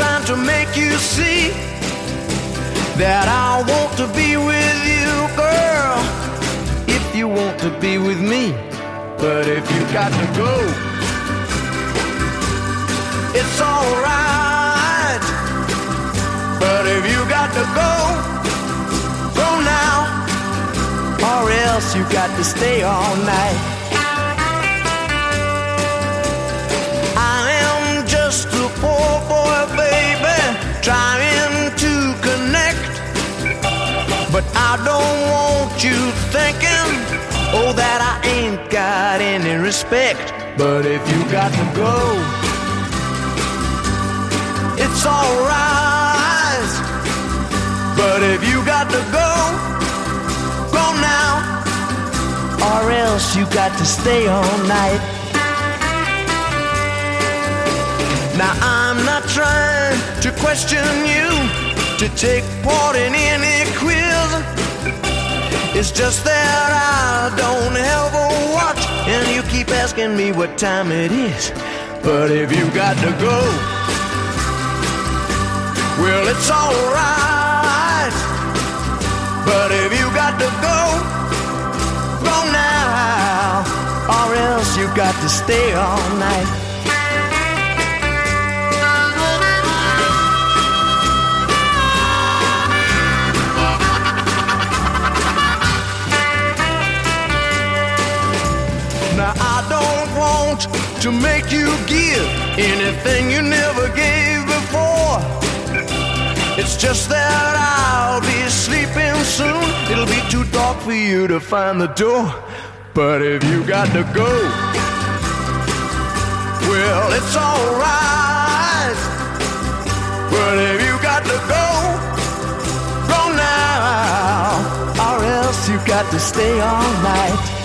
trying to make you see that I want to be with you, girl, if you want to be with me. But if you got to go, it's alright. But if you got to go, go now, or else you got to stay all night. I am just a poor boy, baby, trying to connect. But I don't want you thinking, oh, that I ain't got any respect. But if you got to go, it's alright. But if you got to go, go now, or else you got to stay all night. Now I'm not trying to question you, to take part in any quiz. It's just that I don't have a watch, and you keep asking me what time it is. But if you got to go, well, it's alright. But if you got to go, go now, or else you got to stay all night. Now I don't want to make you give anything you never gave before. It's just that I'll be sleeping soon. It'll be too dark for you to find the door. But if you got to go, well, it's alright. But if you got to go, go now, or else you got to stay all night.